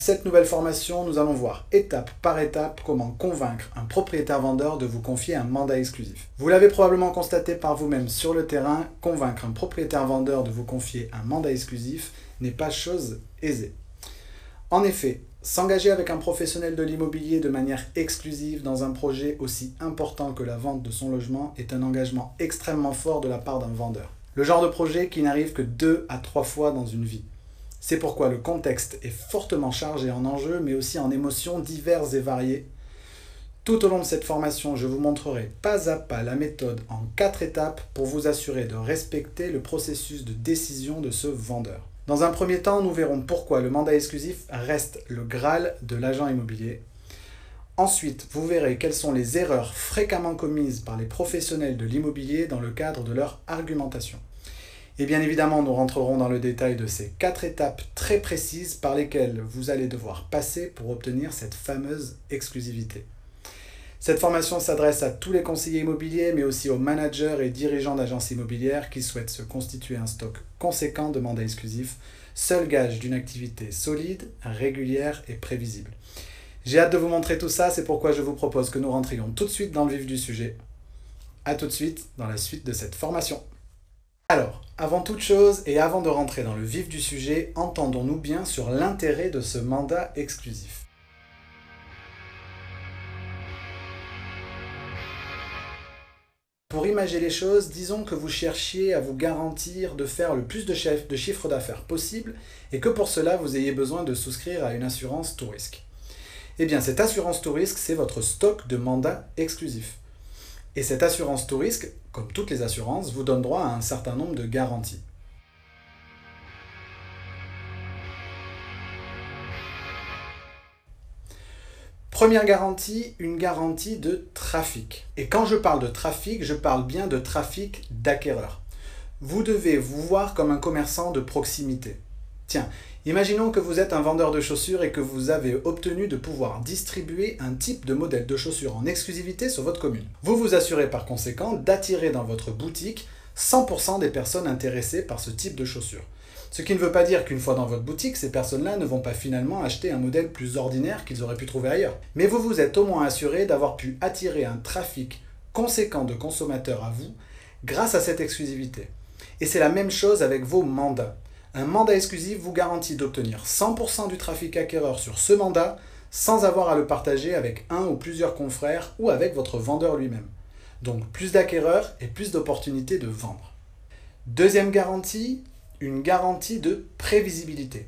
Cette nouvelle formation, nous allons voir étape par étape comment convaincre un propriétaire vendeur de vous confier un mandat exclusif. Vous l'avez probablement constaté par vous-même sur le terrain, convaincre un propriétaire vendeur de vous confier un mandat exclusif n'est pas chose aisée. En effet, s'engager avec un professionnel de l'immobilier de manière exclusive dans un projet aussi important que la vente de son logement est un engagement extrêmement fort de la part d'un vendeur. Le genre de projet qui n'arrive que 2 à 3 fois dans une vie. C'est pourquoi le contexte est fortement chargé en enjeux, mais aussi en émotions diverses et variées. Tout au long de cette formation, je vous montrerai pas à pas la méthode en 4 étapes pour vous assurer de respecter le processus de décision de ce vendeur. Dans un premier temps, nous verrons pourquoi le mandat exclusif reste le Graal de l'agent immobilier. Ensuite, vous verrez quelles sont les erreurs fréquemment commises par les professionnels de l'immobilier dans le cadre de leur argumentation. Et bien évidemment, nous rentrerons dans le détail de ces 4 étapes très précises par lesquelles vous allez devoir passer pour obtenir cette fameuse exclusivité. Cette formation s'adresse à tous les conseillers immobiliers, mais aussi aux managers et dirigeants d'agences immobilières qui souhaitent se constituer un stock conséquent de mandats exclusifs, seul gage d'une activité solide, régulière et prévisible. J'ai hâte de vous montrer tout ça, c'est pourquoi je vous propose que nous rentrions tout de suite dans le vif du sujet. A tout de suite dans la suite de cette formation. Alors, avant toute chose et avant de rentrer dans le vif du sujet, entendons-nous bien sur l'intérêt de ce mandat exclusif. Pour imager les choses, disons que vous cherchiez à vous garantir de faire le plus de chiffre d'affaires possible et que pour cela vous ayez besoin de souscrire à une assurance tout risque. Eh bien, cette assurance tout risque, c'est votre stock de mandats exclusifs. Et cette assurance tout risque, comme toutes les assurances, vous donne droit à un certain nombre de garanties. Première garantie, une garantie de trafic. Et quand je parle de trafic, je parle bien de trafic d'acquéreurs. Vous devez vous voir comme un commerçant de proximité. Tiens, imaginons que vous êtes un vendeur de chaussures et que vous avez obtenu de pouvoir distribuer un type de modèle de chaussures en exclusivité sur votre commune. Vous vous assurez par conséquent d'attirer dans votre boutique 100% des personnes intéressées par ce type de chaussures. Ce qui ne veut pas dire qu'une fois dans votre boutique, ces personnes-là ne vont pas finalement acheter un modèle plus ordinaire qu'ils auraient pu trouver ailleurs. Mais vous vous êtes au moins assuré d'avoir pu attirer un trafic conséquent de consommateurs à vous grâce à cette exclusivité. Et c'est la même chose avec vos mandats. Un mandat exclusif vous garantit d'obtenir 100% du trafic acquéreur sur ce mandat sans avoir à le partager avec un ou plusieurs confrères ou avec votre vendeur lui-même. Donc plus d'acquéreurs et plus d'opportunités de vendre. Deuxième garantie, une garantie de prévisibilité.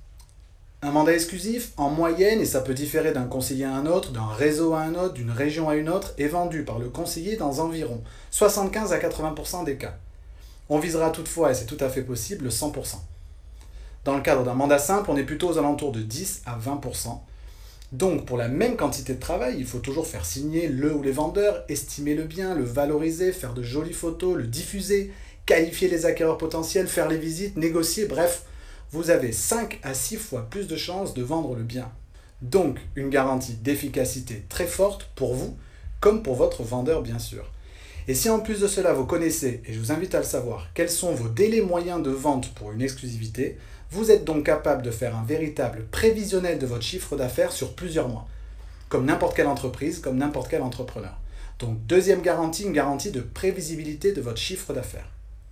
Un mandat exclusif, en moyenne, et ça peut différer d'un conseiller à un autre, d'un réseau à un autre, d'une région à une autre, est vendu par le conseiller dans environ 75 à 80% des cas. On visera toutefois, et c'est tout à fait possible, le 100%. Dans le cadre d'un mandat simple, on est plutôt aux alentours de 10 à 20%. Donc, pour la même quantité de travail, il faut toujours faire signer le ou les vendeurs, estimer le bien, le valoriser, faire de jolies photos, le diffuser, qualifier les acquéreurs potentiels, faire les visites, négocier, bref, vous avez 5 à 6 fois plus de chances de vendre le bien. Donc, une garantie d'efficacité très forte pour vous, comme pour votre vendeur bien sûr. Et si en plus de cela vous connaissez, et je vous invite à le savoir, quels sont vos délais moyens de vente pour une exclusivité, vous êtes donc capable de faire un véritable prévisionnel de votre chiffre d'affaires sur plusieurs mois, comme n'importe quelle entreprise, comme n'importe quel entrepreneur. Donc deuxième garantie, une garantie de prévisibilité de votre chiffre d'affaires.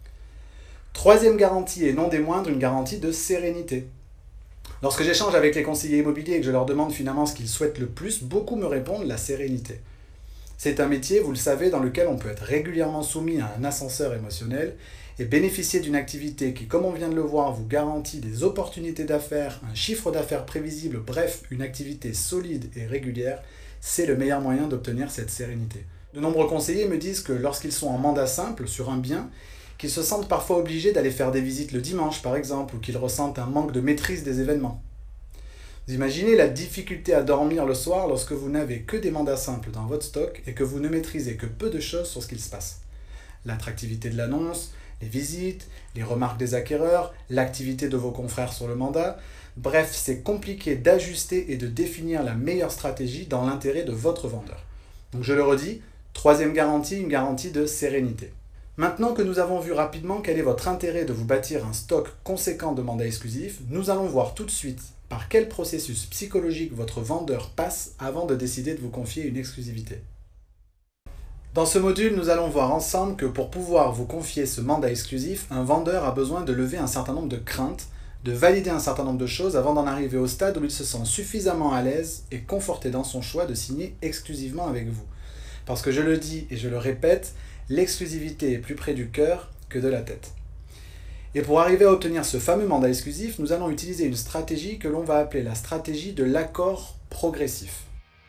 Troisième garantie, et non des moindres, une garantie de sérénité. Lorsque j'échange avec les conseillers immobiliers et que je leur demande finalement ce qu'ils souhaitent le plus, beaucoup me répondent la sérénité. C'est un métier, vous le savez, dans lequel on peut être régulièrement soumis à un ascenseur émotionnel et bénéficier d'une activité qui, comme on vient de le voir, vous garantit des opportunités d'affaires, un chiffre d'affaires prévisible, bref, une activité solide et régulière, c'est le meilleur moyen d'obtenir cette sérénité. De nombreux conseillers me disent que lorsqu'ils sont en mandat simple sur un bien, qu'ils se sentent parfois obligés d'aller faire des visites le dimanche par exemple, ou qu'ils ressentent un manque de maîtrise des événements. Vous imaginez la difficulté à dormir le soir lorsque vous n'avez que des mandats simples dans votre stock et que vous ne maîtrisez que peu de choses sur ce qu'il se passe. L'attractivité de l'annonce, les visites, les remarques des acquéreurs, l'activité de vos confrères sur le mandat. Bref, c'est compliqué d'ajuster et de définir la meilleure stratégie dans l'intérêt de votre vendeur. Donc je le redis, troisième garantie, une garantie de sérénité. Maintenant que nous avons vu rapidement quel est votre intérêt de vous bâtir un stock conséquent de mandats exclusifs, nous allons voir tout de suite par quel processus psychologique votre vendeur passe avant de décider de vous confier une exclusivité. Dans ce module, nous allons voir ensemble que pour pouvoir vous confier ce mandat exclusif, un vendeur a besoin de lever un certain nombre de craintes, de valider un certain nombre de choses avant d'en arriver au stade où il se sent suffisamment à l'aise et conforté dans son choix de signer exclusivement avec vous. Parce que je le dis et je le répète, l'exclusivité est plus près du cœur que de la tête. Et pour arriver à obtenir ce fameux mandat exclusif, nous allons utiliser une stratégie que l'on va appeler la stratégie de l'accord progressif.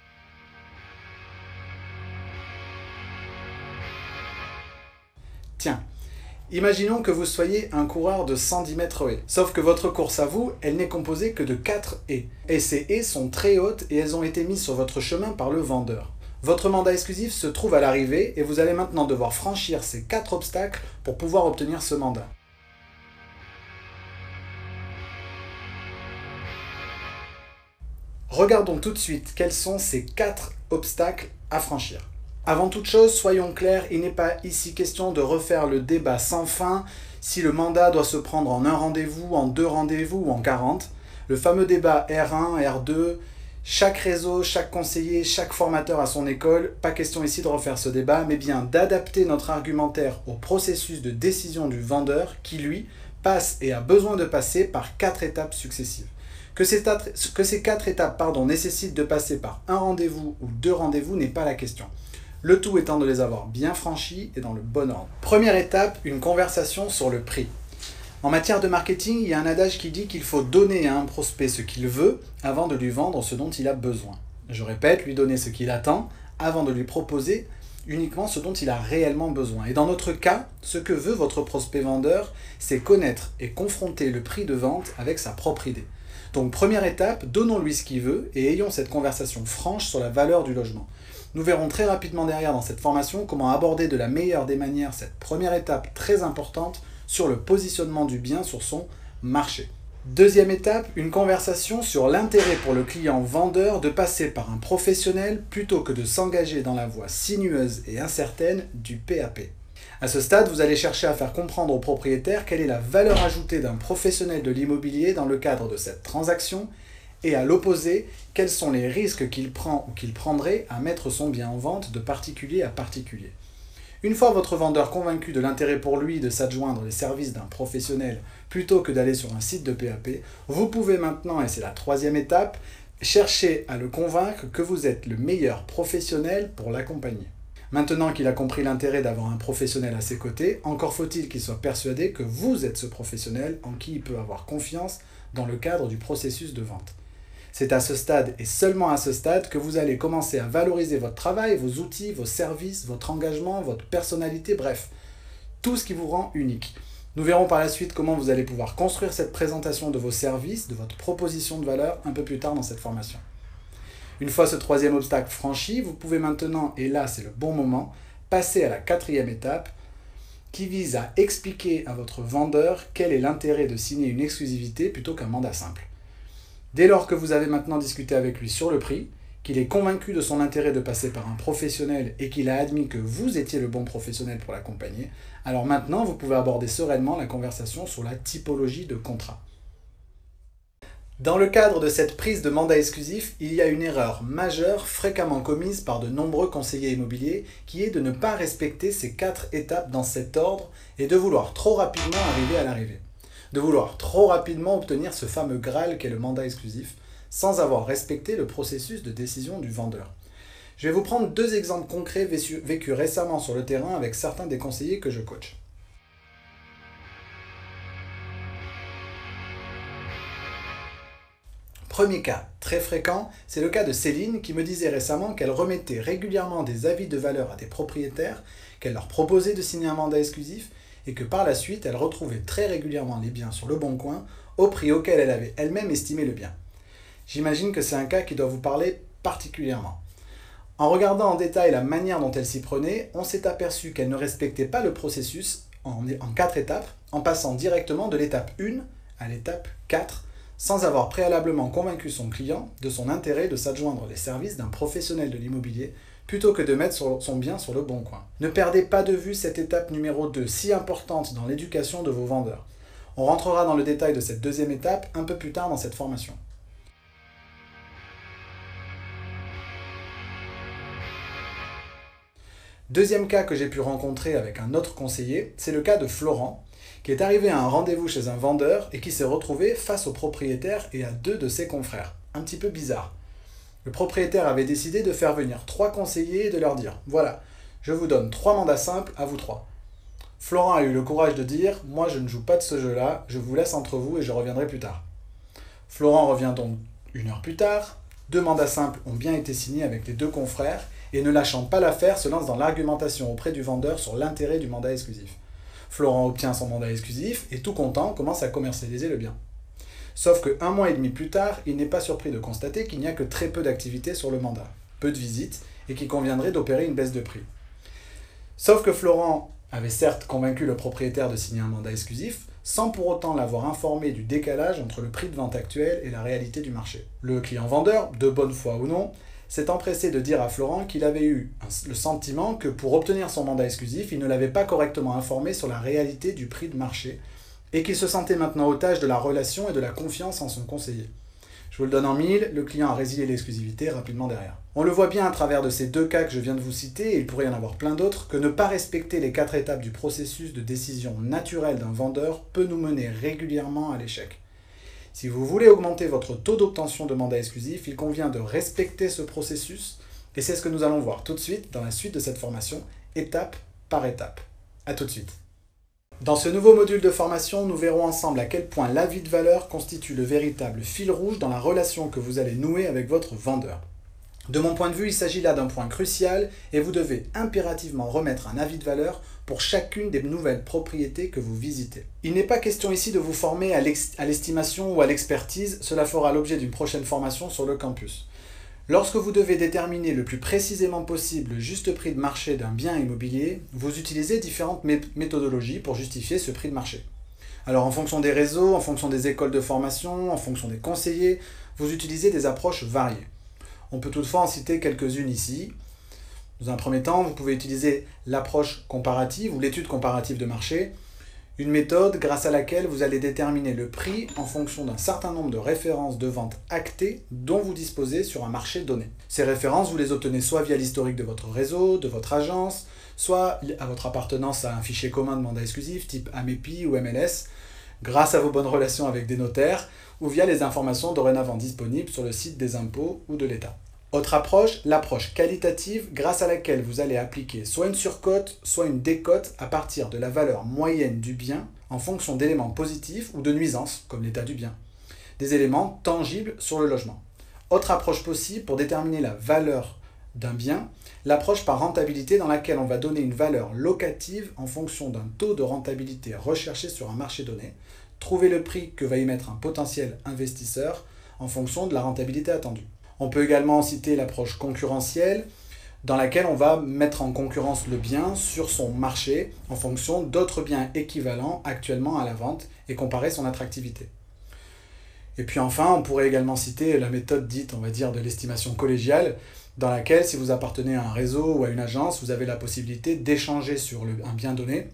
Tiens, imaginons que vous soyez un coureur de 110 mètres haies. Sauf que votre course à vous, elle n'est composée que de 4 haies. Et ces haies sont très hautes et elles ont été mises sur votre chemin par le vendeur. Votre mandat exclusif se trouve à l'arrivée et vous allez maintenant devoir franchir ces 4 obstacles pour pouvoir obtenir ce mandat. Regardons tout de suite quels sont ces 4 obstacles à franchir. Avant toute chose, soyons clairs, il n'est pas ici question de refaire le débat sans fin si le mandat doit se prendre en un rendez-vous, en 2 rendez-vous ou en 40. Le fameux débat R1, R2, chaque réseau, chaque conseiller, chaque formateur à son école, pas question ici de refaire ce débat, mais bien d'adapter notre argumentaire au processus de décision du vendeur qui, lui, passe et a besoin de passer par 4 étapes successives. Que ces 4 étapes nécessitent de passer par un rendez-vous ou 2 rendez-vous n'est pas la question. Le tout étant de les avoir bien franchis et dans le bon ordre. Première étape, une conversation sur le prix. En matière de marketing, il y a un adage qui dit qu'il faut donner à un prospect ce qu'il veut avant de lui vendre ce dont il a besoin. Je répète, lui donner ce qu'il attend avant de lui proposer uniquement ce dont il a réellement besoin. Et dans notre cas, ce que veut votre prospect vendeur, c'est connaître et confronter le prix de vente avec sa propre idée. Donc première étape, donnons-lui ce qu'il veut et ayons cette conversation franche sur la valeur du logement. Nous verrons très rapidement derrière dans cette formation comment aborder de la meilleure des manières cette première étape très importante sur le positionnement du bien sur son marché. Deuxième étape, une conversation sur l'intérêt pour le client vendeur de passer par un professionnel plutôt que de s'engager dans la voie sinueuse et incertaine du PAP. À ce stade, vous allez chercher à faire comprendre au propriétaire quelle est la valeur ajoutée d'un professionnel de l'immobilier dans le cadre de cette transaction et à l'opposé, quels sont les risques qu'il prend ou qu'il prendrait à mettre son bien en vente de particulier à particulier. Une fois votre vendeur convaincu de l'intérêt pour lui de s'adjoindre les services d'un professionnel plutôt que d'aller sur un site de PAP, vous pouvez maintenant, et c'est la troisième étape, chercher à le convaincre que vous êtes le meilleur professionnel pour l'accompagner. Maintenant qu'il a compris l'intérêt d'avoir un professionnel à ses côtés, encore faut-il qu'il soit persuadé que vous êtes ce professionnel en qui il peut avoir confiance dans le cadre du processus de vente. C'est à ce stade et seulement à ce stade que vous allez commencer à valoriser votre travail, vos outils, vos services, votre engagement, votre personnalité, bref, tout ce qui vous rend unique. Nous verrons par la suite comment vous allez pouvoir construire cette présentation de vos services, de votre proposition de valeur un peu plus tard dans cette formation. Une fois ce troisième obstacle franchi, vous pouvez maintenant, et là c'est le bon moment, passer à la quatrième étape qui vise à expliquer à votre vendeur quel est l'intérêt de signer une exclusivité plutôt qu'un mandat simple. Dès lors que vous avez maintenant discuté avec lui sur le prix, qu'il est convaincu de son intérêt de passer par un professionnel et qu'il a admis que vous étiez le bon professionnel pour l'accompagner, alors maintenant vous pouvez aborder sereinement la conversation sur la typologie de contrat. Dans le cadre de cette prise de mandat exclusif, il y a une erreur majeure fréquemment commise par de nombreux conseillers immobiliers qui est de ne pas respecter ces 4 étapes dans cet ordre et de vouloir trop rapidement arriver à l'arrivée. De vouloir trop rapidement obtenir ce fameux Graal qu'est le mandat exclusif sans avoir respecté le processus de décision du vendeur. Je vais vous prendre 2 exemples concrets vécus récemment sur le terrain avec certains des conseillers que je coach. Premier cas, très fréquent, c'est le cas de Céline qui me disait récemment qu'elle remettait régulièrement des avis de valeur à des propriétaires, qu'elle leur proposait de signer un mandat exclusif et que par la suite, elle retrouvait très régulièrement les biens sur le bon coin au prix auquel elle avait elle-même estimé le bien. J'imagine que c'est un cas qui doit vous parler particulièrement. En regardant en détail la manière dont elle s'y prenait, on s'est aperçu qu'elle ne respectait pas le processus en 4 étapes, en passant directement de l'étape 1 à l'étape 4, sans avoir préalablement convaincu son client de son intérêt de s'adjoindre les services d'un professionnel de l'immobilier plutôt que de mettre son bien sur le bon coin. Ne perdez pas de vue cette étape numéro 2, si importante dans l'éducation de vos vendeurs. On rentrera dans le détail de cette deuxième étape un peu plus tard dans cette formation. Deuxième cas que j'ai pu rencontrer avec un autre conseiller, c'est le cas de Florent, qui est arrivé à un rendez-vous chez un vendeur et qui s'est retrouvé face au propriétaire et à 2 de ses confrères. Un petit peu bizarre. Le propriétaire avait décidé de faire venir 3 conseillers et de leur dire « Voilà, je vous donne 3 mandats simples à vous 3. » Florent a eu le courage de dire « Moi je ne joue pas de ce jeu-là, je vous laisse entre vous et je reviendrai plus tard. » Florent revient donc 1 heure plus tard, 2 mandats simples ont bien été signés avec les 2 confrères et ne lâchant pas l'affaire se lance dans l'argumentation auprès du vendeur sur l'intérêt du mandat exclusif. Florent obtient son mandat exclusif et tout content commence à commercialiser le bien. Sauf que 1 mois et demi plus tard, il n'est pas surpris de constater qu'il n'y a que très peu d'activité sur le mandat, peu de visites et qu'il conviendrait d'opérer une baisse de prix. Sauf que Florent avait certes convaincu le propriétaire de signer un mandat exclusif, sans pour autant l'avoir informé du décalage entre le prix de vente actuel et la réalité du marché. Le client vendeur, de bonne foi ou non, s'est empressé de dire à Florent qu'il avait eu le sentiment que pour obtenir son mandat exclusif, il ne l'avait pas correctement informé sur la réalité du prix de marché et qu'il se sentait maintenant otage de la relation et de la confiance en son conseiller. Je vous le donne en 1000, le client a résilié l'exclusivité rapidement derrière. On le voit bien à travers de ces 2 cas que je viens de vous citer, et il pourrait y en avoir plein d'autres, que ne pas respecter les 4 étapes du processus de décision naturelle d'un vendeur peut nous mener régulièrement à l'échec. Si vous voulez augmenter votre taux d'obtention de mandat exclusif, il convient de respecter ce processus, et c'est ce que nous allons voir tout de suite dans la suite de cette formation, étape par étape. A tout de suite. Dans ce nouveau module de formation, nous verrons ensemble à quel point l'avis de valeur constitue le véritable fil rouge dans la relation que vous allez nouer avec votre vendeur. De mon point de vue, il s'agit là d'un point crucial et vous devez impérativement remettre un avis de valeur pour chacune des nouvelles propriétés que vous visitez. Il n'est pas question ici de vous former à l'estimation ou à l'expertise, cela fera l'objet d'une prochaine formation sur le campus. Lorsque vous devez déterminer le plus précisément possible le juste prix de marché d'un bien immobilier, vous utilisez différentes méthodologies pour justifier ce prix de marché. Alors en fonction des réseaux, en fonction des écoles de formation, en fonction des conseillers, vous utilisez des approches variées. On peut toutefois en citer quelques-unes ici. Dans un premier temps, vous pouvez utiliser l'approche comparative ou l'étude comparative de marché, une méthode grâce à laquelle vous allez déterminer le prix en fonction d'un certain nombre de références de vente actées dont vous disposez sur un marché donné. Ces références, vous les obtenez soit via l'historique de votre réseau, de votre agence, soit à votre appartenance à un fichier commun de mandat exclusif type AMEPI ou MLS, grâce à vos bonnes relations avec des notaires, ou via les informations dorénavant disponibles sur le site des impôts ou de l'État. Autre approche, l'approche qualitative, grâce à laquelle vous allez appliquer soit une surcote, soit une décote à partir de la valeur moyenne du bien en fonction d'éléments positifs ou de nuisances, comme l'état du bien. Des éléments tangibles sur le logement. Autre approche possible pour déterminer la valeur d'un bien, l'approche par rentabilité dans laquelle on va donner une valeur locative en fonction d'un taux de rentabilité recherché sur un marché donné, trouver le prix que va y mettre un potentiel investisseur en fonction de la rentabilité attendue. On peut également citer l'approche concurrentielle, dans laquelle on va mettre en concurrence le bien sur son marché en fonction d'autres biens équivalents actuellement à la vente et comparer son attractivité. Et puis enfin, on pourrait également citer la méthode dite, on va dire, de l'estimation collégiale, dans laquelle, si vous appartenez à un réseau ou à une agence, vous avez la possibilité d'échanger sur un bien donné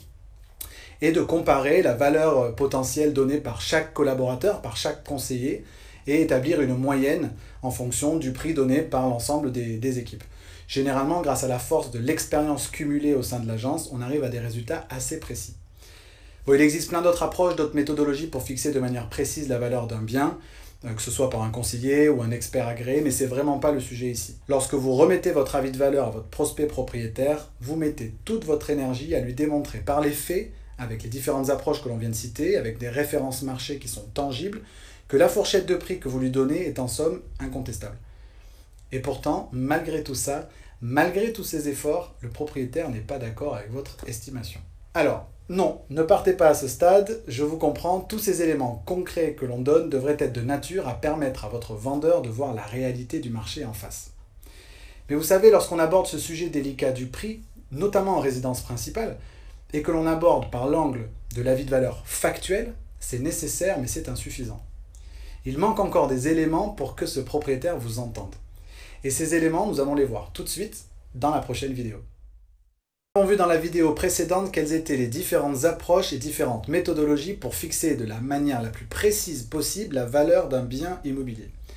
et de comparer la valeur potentielle donnée par chaque collaborateur, par chaque conseiller, et établir une moyenne en fonction du prix donné par l'ensemble des équipes. Généralement, grâce à la force de l'expérience cumulée au sein de l'agence, on arrive à des résultats assez précis. Bon, il existe plein d'autres approches, d'autres méthodologies pour fixer de manière précise la valeur d'un bien, que ce soit par un conseiller ou un expert agréé, mais c'est vraiment pas le sujet ici. Lorsque vous remettez votre avis de valeur à votre prospect propriétaire, vous mettez toute votre énergie à lui démontrer par les faits, avec les différentes approches que l'on vient de citer, avec des références marché qui sont tangibles, que la fourchette de prix que vous lui donnez est en somme incontestable. Et pourtant, malgré tout ça, malgré tous ces efforts, le propriétaire n'est pas d'accord avec votre estimation. Alors, non, ne partez pas à ce stade, je vous comprends, tous ces éléments concrets que l'on donne devraient être de nature à permettre à votre vendeur de voir la réalité du marché en face. Mais vous savez, lorsqu'on aborde ce sujet délicat du prix, notamment en résidence principale, et que l'on aborde par l'angle de l'avis de valeur factuel, c'est nécessaire mais c'est insuffisant. Il manque encore des éléments pour que ce propriétaire vous entende. Et ces éléments, nous allons les voir tout de suite dans la prochaine vidéo. Nous avons vu dans la vidéo précédente quelles étaient les différentes approches et différentes méthodologies pour fixer de la manière la plus précise possible la valeur d'un bien immobilier.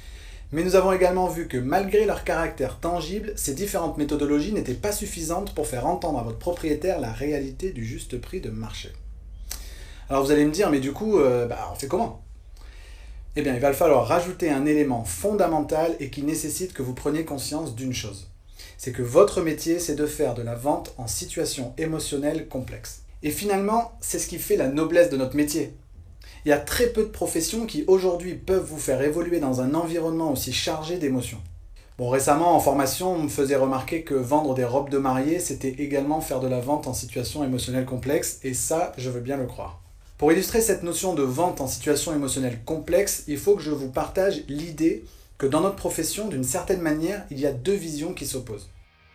Mais nous avons également vu que malgré leur caractère tangible, ces différentes méthodologies n'étaient pas suffisantes pour faire entendre à votre propriétaire la réalité du juste prix de marché. Alors vous allez me dire, mais du coup, on fait comment? Eh bien, il va falloir rajouter un élément fondamental et qui nécessite que vous preniez conscience d'une chose. C'est que votre métier, c'est de faire de la vente en situation émotionnelle complexe. Et finalement, c'est ce qui fait la noblesse de notre métier. Il y a très peu de professions qui aujourd'hui peuvent vous faire évoluer dans un environnement aussi chargé d'émotions. Bon, récemment en formation, on me faisait remarquer que vendre des robes de mariée, c'était également faire de la vente en situation émotionnelle complexe, et ça, je veux bien le croire. Pour illustrer cette notion de vente en situation émotionnelle complexe, il faut que je vous partage l'idée que dans notre profession, d'une certaine manière, il y a deux visions qui s'opposent.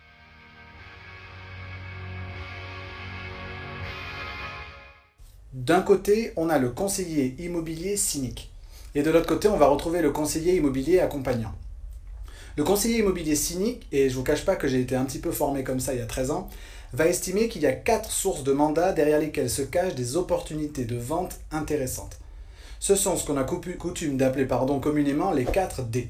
D'un côté, on a le conseiller immobilier cynique. Et de l'autre côté, on va retrouver le conseiller immobilier accompagnant. Le conseiller immobilier cynique, et je ne vous cache pas que j'ai été un petit peu formé comme ça il y a 13 ans, va estimer qu'il y a 4 sources de mandats derrière lesquelles se cachent des opportunités de vente intéressantes. Ce sont ce qu'on a coutume d'appeler communément les 4 D.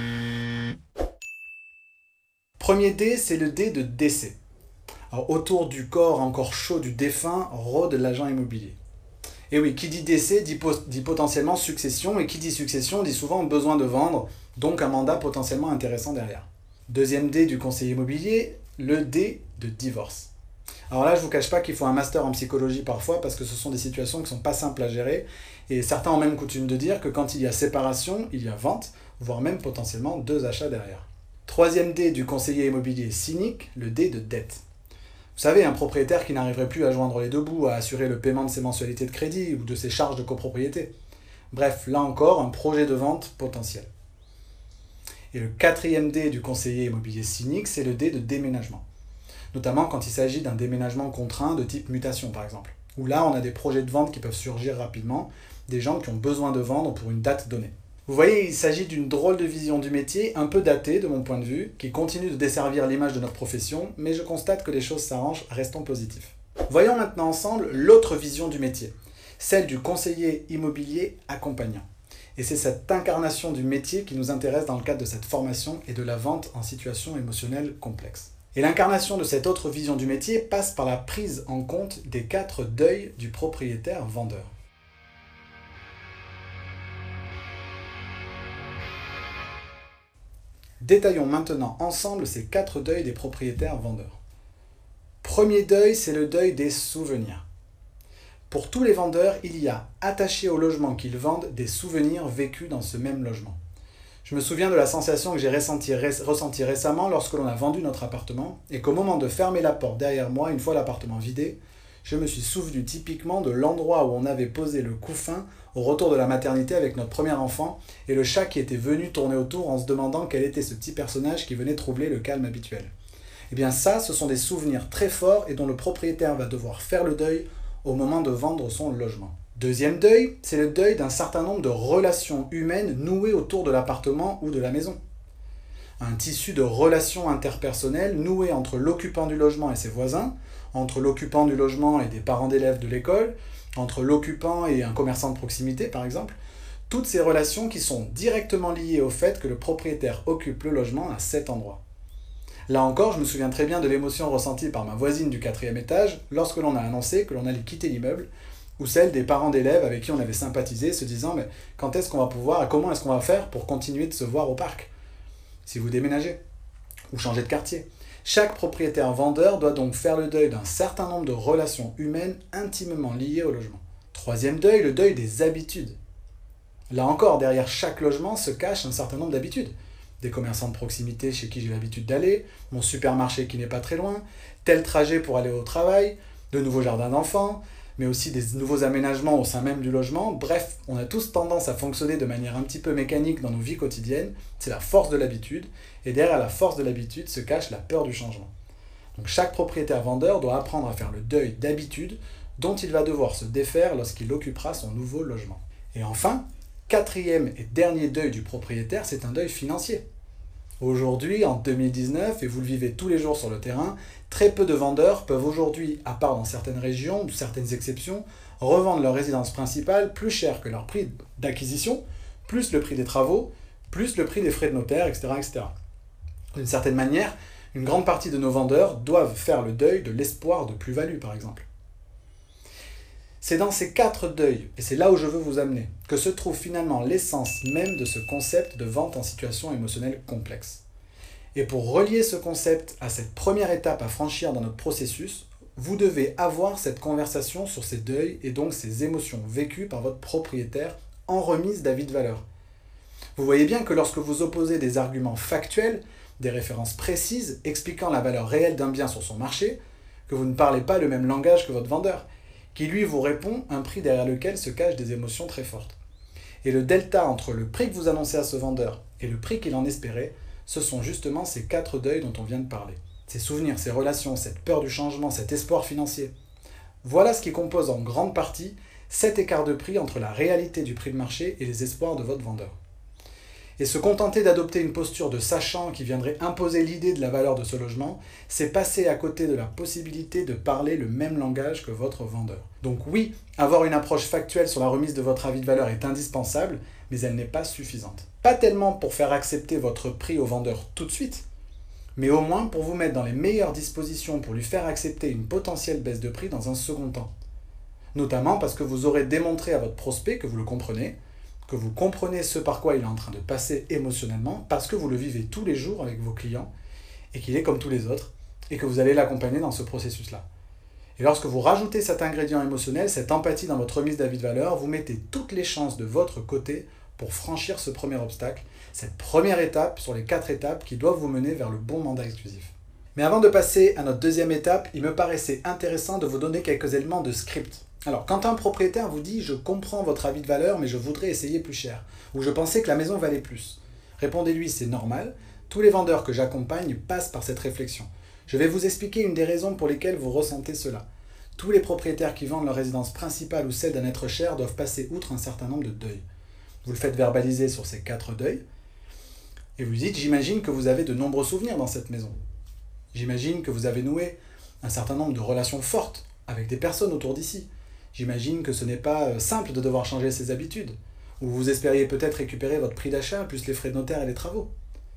Premier D, c'est le D de décès. Alors, autour du corps encore chaud du défunt rôde l'agent immobilier. Et oui, qui dit décès dit potentiellement succession, et qui dit succession dit souvent besoin de vendre, donc un mandat potentiellement intéressant derrière. Deuxième D du conseiller immobilier, le D de divorce. Alors là, je ne vous cache pas qu'il faut un master en psychologie parfois, parce que ce sont des situations qui ne sont pas simples à gérer, et certains ont même coutume de dire que quand il y a séparation, il y a vente, voire même potentiellement 2 achats derrière. Troisième D du conseiller immobilier cynique, le D de dette. Vous savez, un propriétaire qui n'arriverait plus à joindre les deux bouts, à assurer le paiement de ses mensualités de crédit ou de ses charges de copropriété. Bref, là encore, un projet de vente potentiel. Et le quatrième D du conseiller immobilier cynique, c'est le D de déménagement. Notamment quand il s'agit d'un déménagement contraint de type mutation, par exemple. Où là, on a des projets de vente qui peuvent surgir rapidement, des gens qui ont besoin de vendre pour une date donnée. Vous voyez, il s'agit d'une drôle de vision du métier, un peu datée de mon point de vue, qui continue de desservir l'image de notre profession, mais je constate que les choses s'arrangent, restons positifs. Voyons maintenant ensemble l'autre vision du métier, celle du conseiller immobilier accompagnant. Et c'est cette incarnation du métier qui nous intéresse dans le cadre de cette formation et de la vente en situation émotionnelle complexe. Et l'incarnation de cette autre vision du métier passe par la prise en compte des 4 deuils du propriétaire vendeur. Détaillons maintenant ensemble ces 4 deuils des propriétaires vendeurs. Premier deuil, c'est le deuil des souvenirs. Pour tous les vendeurs, il y a, attaché au logement qu'ils vendent, des souvenirs vécus dans ce même logement. Je me souviens de la sensation que j'ai ressentie récemment lorsque l'on a vendu notre appartement et qu'au moment de fermer la porte derrière moi, une fois l'appartement vidé, je me suis souvenu typiquement de l'endroit où on avait posé le couffin au retour de la maternité avec notre premier enfant et le chat qui était venu tourner autour en se demandant quel était ce petit personnage qui venait troubler le calme habituel. Eh bien ça, ce sont des souvenirs très forts et dont le propriétaire va devoir faire le deuil au moment de vendre son logement. Deuxième deuil, c'est le deuil d'un certain nombre de relations humaines nouées autour de l'appartement ou de la maison. Un tissu de relations interpersonnelles nouées entre l'occupant du logement et ses voisins, entre l'occupant du logement et des parents d'élèves de l'école, entre l'occupant et un commerçant de proximité par exemple, toutes ces relations qui sont directement liées au fait que le propriétaire occupe le logement à cet endroit. Là encore, je me souviens très bien de l'émotion ressentie par ma voisine du 4e étage lorsque l'on a annoncé que l'on allait quitter l'immeuble, ou celle des parents d'élèves avec qui on avait sympathisé, se disant « mais quand est-ce qu'on va pouvoir et comment est-ce qu'on va faire pour continuer de se voir au parc si vous déménagez ou changez de quartier ?» Chaque propriétaire vendeur doit donc faire le deuil d'un certain nombre de relations humaines intimement liées au logement. Troisième deuil, le deuil des habitudes. Là encore, derrière chaque logement se cache un certain nombre d'habitudes. Des commerçants de proximité chez qui j'ai l'habitude d'aller, mon supermarché qui n'est pas très loin, tel trajet pour aller au travail, de nouveaux jardins d'enfants, mais aussi des nouveaux aménagements au sein même du logement. Bref, on a tous tendance à fonctionner de manière un petit peu mécanique dans nos vies quotidiennes. C'est la force de l'habitude, et derrière la force de l'habitude se cache la peur du changement. Donc chaque propriétaire vendeur doit apprendre à faire le deuil d'habitudes dont il va devoir se défaire lorsqu'il occupera son nouveau logement. Et enfin, quatrième et dernier deuil du propriétaire, c'est un deuil financier. Aujourd'hui, en 2019, et vous le vivez tous les jours sur le terrain, très peu de vendeurs peuvent aujourd'hui, à part dans certaines régions ou certaines exceptions, revendre leur résidence principale plus cher que leur prix d'acquisition, plus le prix des travaux, plus le prix des frais de notaire, etc. etc. D'une certaine manière, une grande partie de nos vendeurs doivent faire le deuil de l'espoir de plus-value, par exemple. C'est dans ces 4 deuils, et c'est là où je veux vous amener, que se trouve finalement l'essence même de ce concept de vente en situation émotionnelle complexe. Et pour relier ce concept à cette première étape à franchir dans notre processus, vous devez avoir cette conversation sur ces deuils et donc ces émotions vécues par votre propriétaire en remise d'avis de valeur. Vous voyez bien que lorsque vous opposez des arguments factuels, des références précises expliquant la valeur réelle d'un bien sur son marché, que vous ne parlez pas le même langage que votre vendeur, qui lui vous répond un prix derrière lequel se cachent des émotions très fortes. Et le delta entre le prix que vous annoncez à ce vendeur et le prix qu'il en espérait, ce sont justement ces 4 deuils dont on vient de parler. Ces souvenirs, ces relations, cette peur du changement, cet espoir financier. Voilà ce qui compose en grande partie cet écart de prix entre la réalité du prix de marché et les espoirs de votre vendeur. Et se contenter d'adopter une posture de sachant qui viendrait imposer l'idée de la valeur de ce logement, c'est passer à côté de la possibilité de parler le même langage que votre vendeur. Donc oui, avoir une approche factuelle sur la remise de votre avis de valeur est indispensable, mais elle n'est pas suffisante. Pas tellement pour faire accepter votre prix au vendeur tout de suite, mais au moins pour vous mettre dans les meilleures dispositions pour lui faire accepter une potentielle baisse de prix dans un second temps. Notamment parce que vous aurez démontré à votre prospect que vous le comprenez, que vous comprenez ce par quoi il est en train de passer émotionnellement, parce que vous le vivez tous les jours avec vos clients, et qu'il est comme tous les autres, et que vous allez l'accompagner dans ce processus-là. Et lorsque vous rajoutez cet ingrédient émotionnel, cette empathie dans votre remise d'avis de valeur, vous mettez toutes les chances de votre côté pour franchir ce premier obstacle, cette première étape sur les 4 étapes qui doivent vous mener vers le bon mandat exclusif. Mais avant de passer à notre deuxième étape, il me paraissait intéressant de vous donner quelques éléments de script. Alors, quand un propriétaire vous dit « je comprends votre avis de valeur, mais je voudrais essayer plus cher » ou « je pensais que la maison valait plus », répondez-lui « c'est normal, tous les vendeurs que j'accompagne passent par cette réflexion. Je vais vous expliquer une des raisons pour lesquelles vous ressentez cela. Tous les propriétaires qui vendent leur résidence principale ou celle d'un être cher doivent passer outre un certain nombre de deuils. » Vous le faites verbaliser sur ces 4 deuils, et vous dites « j'imagine que vous avez de nombreux souvenirs dans cette maison. J'imagine que vous avez noué un certain nombre de relations fortes avec des personnes autour d'ici. J'imagine que ce n'est pas simple de devoir changer ses habitudes, ou vous espériez peut-être récupérer votre prix d'achat plus les frais de notaire et les travaux.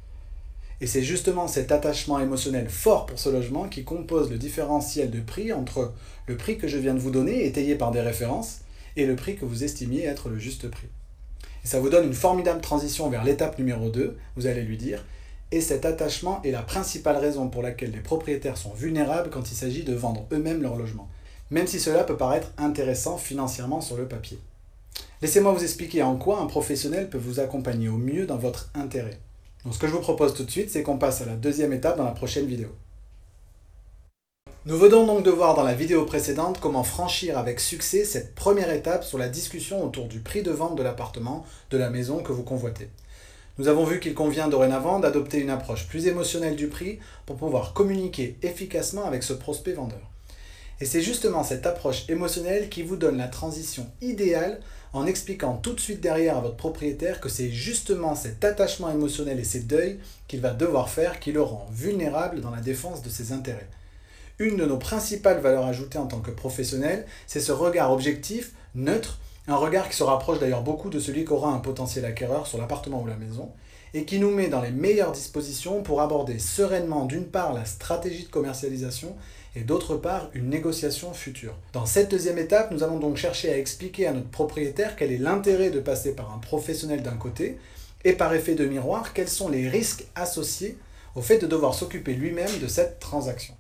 Et c'est justement cet attachement émotionnel fort pour ce logement qui compose le différentiel de prix entre le prix que je viens de vous donner, étayé par des références, et le prix que vous estimiez être le juste prix. Et ça vous donne une formidable transition vers l'étape numéro 2, vous allez lui dire, et cet attachement est la principale raison pour laquelle les propriétaires sont vulnérables quand il s'agit de vendre eux-mêmes leur logement. Même si cela peut paraître intéressant financièrement sur le papier. Laissez-moi vous expliquer en quoi un professionnel peut vous accompagner au mieux dans votre intérêt. Donc ce que je vous propose tout de suite, c'est qu'on passe à la deuxième étape dans la prochaine vidéo. Nous venons donc de voir dans la vidéo précédente comment franchir avec succès cette première étape sur la discussion autour du prix de vente de l'appartement, de la maison que vous convoitez. Nous avons vu qu'il convient dorénavant d'adopter une approche plus émotionnelle du prix pour pouvoir communiquer efficacement avec ce prospect vendeur. Et c'est justement cette approche émotionnelle qui vous donne la transition idéale en expliquant tout de suite derrière à votre propriétaire que c'est justement cet attachement émotionnel et ces deuils qu'il va devoir faire qui le rend vulnérable dans la défense de ses intérêts. Une de nos principales valeurs ajoutées en tant que professionnel, c'est ce regard objectif, neutre, un regard qui se rapproche d'ailleurs beaucoup de celui qu'aura un potentiel acquéreur sur l'appartement ou la maison, et qui nous met dans les meilleures dispositions pour aborder sereinement d'une part la stratégie de commercialisation et d'autre part une négociation future. Dans cette deuxième étape, nous allons donc chercher à expliquer à notre propriétaire quel est l'intérêt de passer par un professionnel d'un côté et par effet de miroir, quels sont les risques associés au fait de devoir s'occuper lui-même de cette transaction.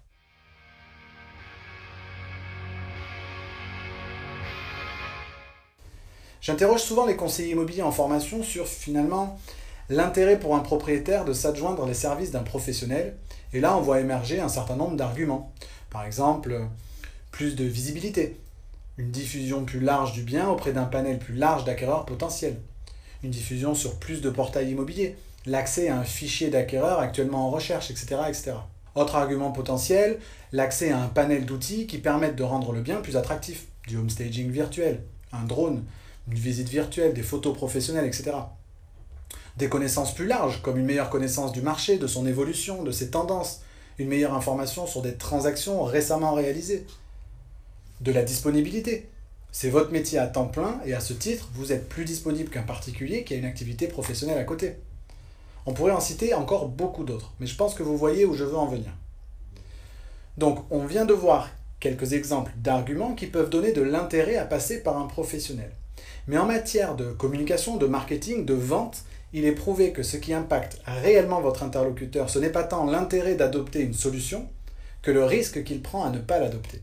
J'interroge souvent les conseillers immobiliers en formation sur finalement l'intérêt pour un propriétaire de s'adjoindre les services d'un professionnel, et là on voit émerger un certain nombre d'arguments. Par exemple, plus de visibilité, une diffusion plus large du bien auprès d'un panel plus large d'acquéreurs potentiels, une diffusion sur plus de portails immobiliers, l'accès à un fichier d'acquéreurs actuellement en recherche, etc., etc. Autre argument potentiel, l'accès à un panel d'outils qui permettent de rendre le bien plus attractif, du home staging virtuel, un drone, une visite virtuelle, des photos professionnelles, etc. Des connaissances plus larges, comme une meilleure connaissance du marché, de son évolution, de ses tendances, une meilleure information sur des transactions récemment réalisées. De la disponibilité. C'est votre métier à temps plein et à ce titre, vous êtes plus disponible qu'un particulier qui a une activité professionnelle à côté. On pourrait en citer encore beaucoup d'autres, mais je pense que vous voyez où je veux en venir. Donc, on vient de voir quelques exemples d'arguments qui peuvent donner de l'intérêt à passer par un professionnel. Mais en matière de communication, de marketing, de vente, il est prouvé que ce qui impacte réellement votre interlocuteur, ce n'est pas tant l'intérêt d'adopter une solution que le risque qu'il prend à ne pas l'adopter.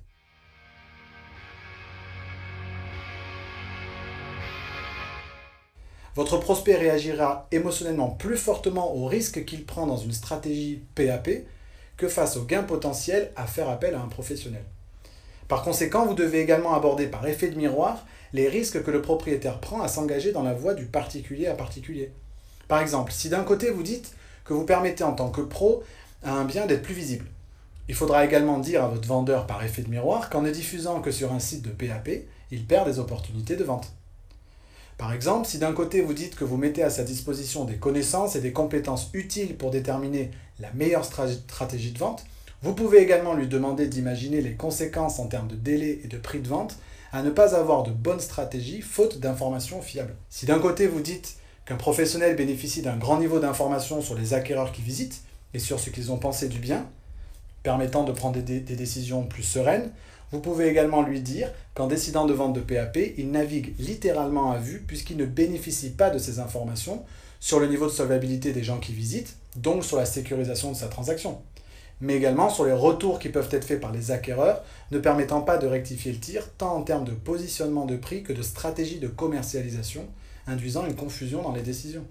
Votre prospect réagira émotionnellement plus fortement au risque qu'il prend dans une stratégie PAP que face au gain potentiel à faire appel à un professionnel. Par conséquent, vous devez également aborder par effet de miroir les risques que le propriétaire prend à s'engager dans la voie du particulier à particulier. Par exemple, si d'un côté vous dites que vous permettez en tant que pro à un bien d'être plus visible, il faudra également dire à votre vendeur par effet de miroir qu'en ne diffusant que sur un site de PAP, il perd des opportunités de vente. Par exemple, si d'un côté vous dites que vous mettez à sa disposition des connaissances et des compétences utiles pour déterminer la meilleure stratégie de vente, vous pouvez également lui demander d'imaginer les conséquences en termes de délai et de prix de vente à ne pas avoir de bonne stratégie faute d'informations fiables. Si d'un côté vous dites qu'un professionnel bénéficie d'un grand niveau d'information sur les acquéreurs qui visitent et sur ce qu'ils ont pensé du bien, permettant de prendre des décisions plus sereines, vous pouvez également lui dire qu'en décidant de vendre de PAP, il navigue littéralement à vue puisqu'il ne bénéficie pas de ces informations sur le niveau de solvabilité des gens qui visitent, donc sur la sécurisation de sa transaction, mais également sur les retours qui peuvent être faits par les acquéreurs, ne permettant pas de rectifier le tir tant en termes de positionnement de prix que de stratégie de commercialisation, induisant une confusion dans les décisions.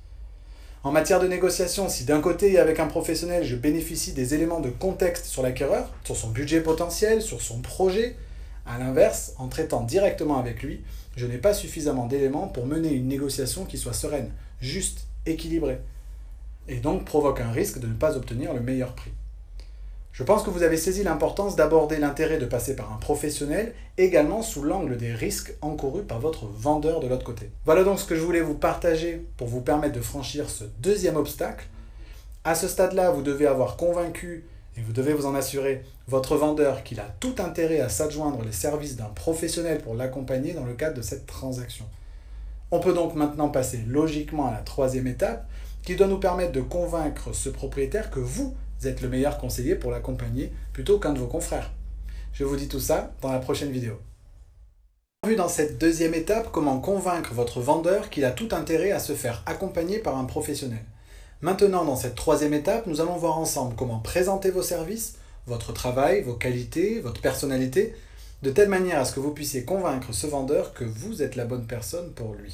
En matière de négociation, si d'un côté, avec un professionnel, je bénéficie des éléments de contexte sur l'acquéreur, sur son budget potentiel, sur son projet, à l'inverse, en traitant directement avec lui, je n'ai pas suffisamment d'éléments pour mener une négociation qui soit sereine, juste, équilibrée, et donc provoque un risque de ne pas obtenir le meilleur prix. Je pense que vous avez saisi l'importance d'aborder l'intérêt de passer par un professionnel, également sous l'angle des risques encourus par votre vendeur de l'autre côté. Voilà donc ce que je voulais vous partager pour vous permettre de franchir ce deuxième obstacle. À ce stade-là, vous devez avoir convaincu, et vous devez vous en assurer, votre vendeur qu'il a tout intérêt à s'adjoindre les services d'un professionnel pour l'accompagner dans le cadre de cette transaction. On peut donc maintenant passer logiquement à la troisième étape, qui doit nous permettre de convaincre ce propriétaire que vous êtes le meilleur conseiller pour l'accompagner plutôt qu'un de vos confrères. Je vous dis tout ça dans la prochaine vidéo. On a vu dans cette deuxième étape comment convaincre votre vendeur qu'il a tout intérêt à se faire accompagner par un professionnel. Maintenant, dans cette troisième étape, nous allons voir ensemble comment présenter vos services, votre travail, vos qualités, votre personnalité, de telle manière à ce que vous puissiez convaincre ce vendeur que vous êtes la bonne personne pour lui.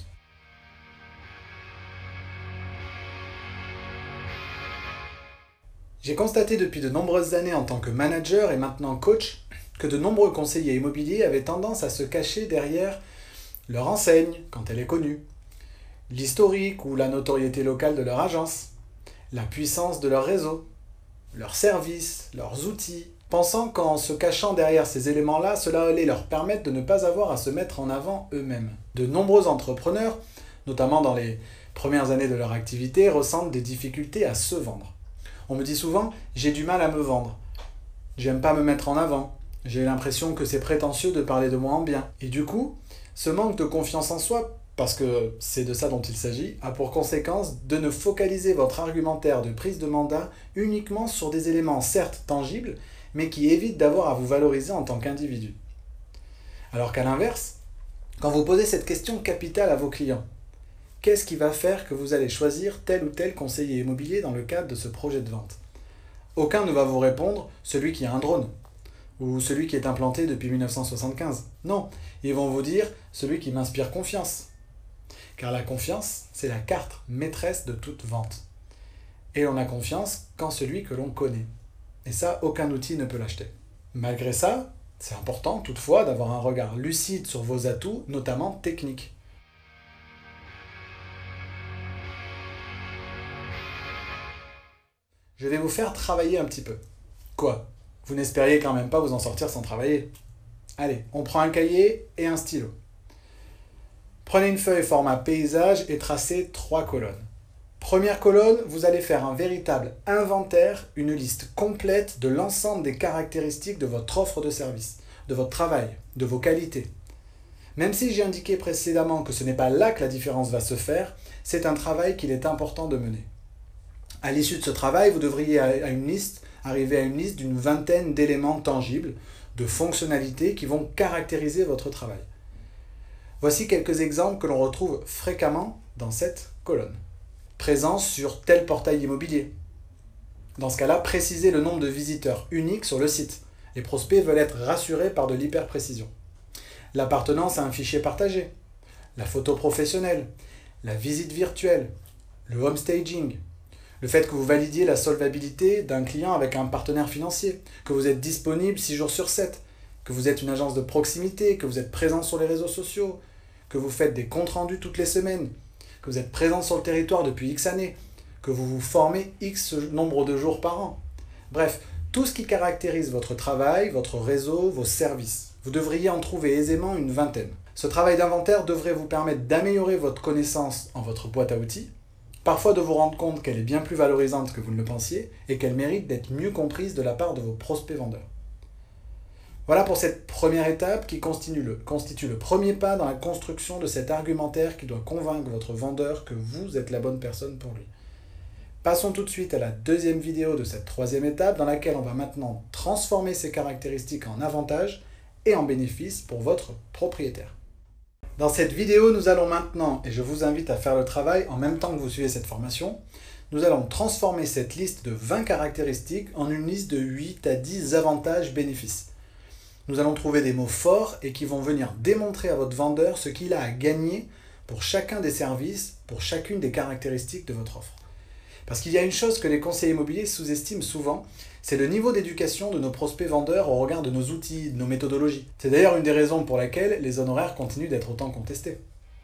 J'ai constaté depuis de nombreuses années en tant que manager et maintenant coach que de nombreux conseillers immobiliers avaient tendance à se cacher derrière leur enseigne quand elle est connue, l'historique ou la notoriété locale de leur agence, la puissance de leur réseau, leurs services, leurs outils, pensant qu'en se cachant derrière ces éléments-là, cela allait leur permettre de ne pas avoir à se mettre en avant eux-mêmes. De nombreux entrepreneurs, notamment dans les premières années de leur activité, ressentent des difficultés à se vendre. On me dit souvent « j'ai du mal à me vendre, j'aime pas me mettre en avant, j'ai l'impression que c'est prétentieux de parler de moi en bien ». Et du coup, ce manque de confiance en soi, parce que c'est de ça dont il s'agit, a pour conséquence de ne focaliser votre argumentaire de prise de mandat uniquement sur des éléments certes tangibles, mais qui évitent d'avoir à vous valoriser en tant qu'individu. Alors qu'à l'inverse, quand vous posez cette question capitale à vos clients, qu'est-ce qui va faire que vous allez choisir tel ou tel conseiller immobilier dans le cadre de ce projet de vente? Aucun ne va vous répondre « celui qui a un drone » ou « celui qui est implanté depuis 1975 ». Non, ils vont vous dire « celui qui m'inspire confiance ». Car la confiance, c'est la carte maîtresse de toute vente. Et on a confiance qu'en celui que l'on connaît. Et ça, aucun outil ne peut l'acheter. Malgré ça, c'est important toutefois d'avoir un regard lucide sur vos atouts, notamment techniques. Je vais vous faire travailler un petit peu. Quoi? Vous n'espériez quand même pas vous en sortir sans travailler? Allez, on prend un cahier et un stylo. Prenez une feuille format paysage et tracez 3 colonnes. Première colonne, vous allez faire un véritable inventaire, une liste complète de l'ensemble des caractéristiques de votre offre de service, de votre travail, de vos qualités. Même si j'ai indiqué précédemment que ce n'est pas là que la différence va se faire, c'est un travail qu'il est important de mener. À l'issue de ce travail, vous devriez arriver à une liste d'une vingtaine d'éléments tangibles, de fonctionnalités qui vont caractériser votre travail. Voici quelques exemples que l'on retrouve fréquemment dans cette colonne. Présence sur tel portail immobilier. Dans ce cas-là, précisez le nombre de visiteurs uniques sur le site. Les prospects veulent être rassurés par de l'hyper-précision. L'appartenance à un fichier partagé. La photo professionnelle. La visite virtuelle. Le home staging. Le fait que vous validiez la solvabilité d'un client avec un partenaire financier. Que vous êtes disponible 6 jours sur 7. Que vous êtes une agence de proximité. Que vous êtes présent sur les réseaux sociaux. Que vous faites des comptes rendus toutes les semaines. Que vous êtes présent sur le territoire depuis X années. Que vous vous formez X nombre de jours par an. Bref, tout ce qui caractérise votre travail, votre réseau, vos services. Vous devriez en trouver aisément une vingtaine. Ce travail d'inventaire devrait vous permettre d'améliorer votre connaissance en votre boîte à outils, parfois de vous rendre compte qu'elle est bien plus valorisante que vous ne le pensiez et qu'elle mérite d'être mieux comprise de la part de vos prospects vendeurs. Voilà pour cette première étape qui constitue le premier pas dans la construction de cet argumentaire qui doit convaincre votre vendeur que vous êtes la bonne personne pour lui. Passons tout de suite à la deuxième vidéo de cette troisième étape dans laquelle on va maintenant transformer ces caractéristiques en avantages et en bénéfices pour votre propriétaire. Dans cette vidéo, nous allons maintenant, et je vous invite à faire le travail en même temps que vous suivez cette formation, nous allons transformer cette liste de 20 caractéristiques en une liste de 8 à 10 avantages-bénéfices. Nous allons trouver des mots forts et qui vont venir démontrer à votre vendeur ce qu'il a à gagner pour chacun des services, pour chacune des caractéristiques de votre offre. Parce qu'il y a une chose que les conseillers immobiliers sous-estiment souvent, c'est le niveau d'éducation de nos prospects vendeurs au regard de nos outils, de nos méthodologies. C'est d'ailleurs une des raisons pour laquelle les honoraires continuent d'être autant contestés.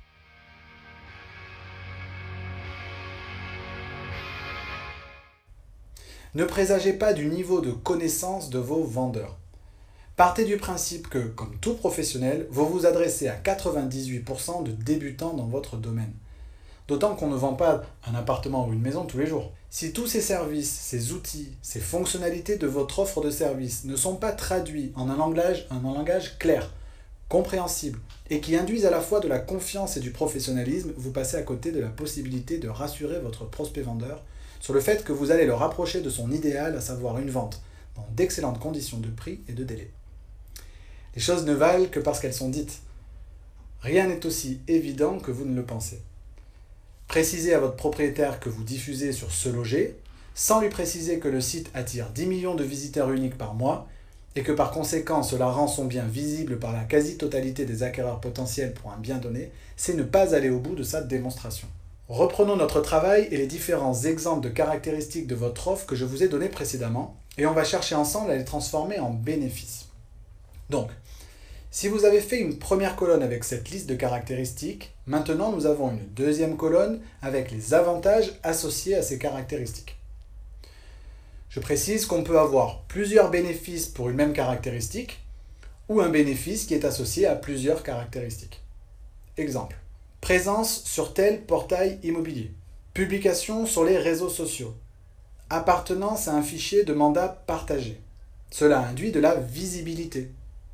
Ne présagez pas du niveau de connaissance de vos vendeurs. Partez du principe que, comme tout professionnel, vous vous adressez à 98% de débutants dans votre domaine. D'autant qu'on ne vend pas un appartement ou une maison tous les jours. Si tous ces services, ces outils, ces fonctionnalités de votre offre de service ne sont pas traduits en un langage clair, compréhensible, et qui induisent à la fois de la confiance et du professionnalisme, vous passez à côté de la possibilité de rassurer votre prospect vendeur sur le fait que vous allez le rapprocher de son idéal, à savoir une vente, dans d'excellentes conditions de prix et de délai. Les choses ne valent que parce qu'elles sont dites. Rien n'est aussi évident que vous ne le pensez. Précisez à votre propriétaire que vous diffusez sur Se Loger, sans lui préciser que le site attire 10 millions de visiteurs uniques par mois et que par conséquent cela rend son bien visible par la quasi-totalité des acquéreurs potentiels pour un bien donné, c'est ne pas aller au bout de sa démonstration. Reprenons notre travail et les différents exemples de caractéristiques de votre offre que je vous ai donnés précédemment et on va chercher ensemble à les transformer en bénéfices. Donc, si vous avez fait une première colonne avec cette liste de caractéristiques, maintenant nous avons une deuxième colonne avec les avantages associés à ces caractéristiques. Je précise qu'on peut avoir plusieurs bénéfices pour une même caractéristique ou un bénéfice qui est associé à plusieurs caractéristiques. Exemple, présence sur tel portail immobilier, publication sur les réseaux sociaux, appartenance à un fichier de mandat partagé. Cela induit de la visibilité.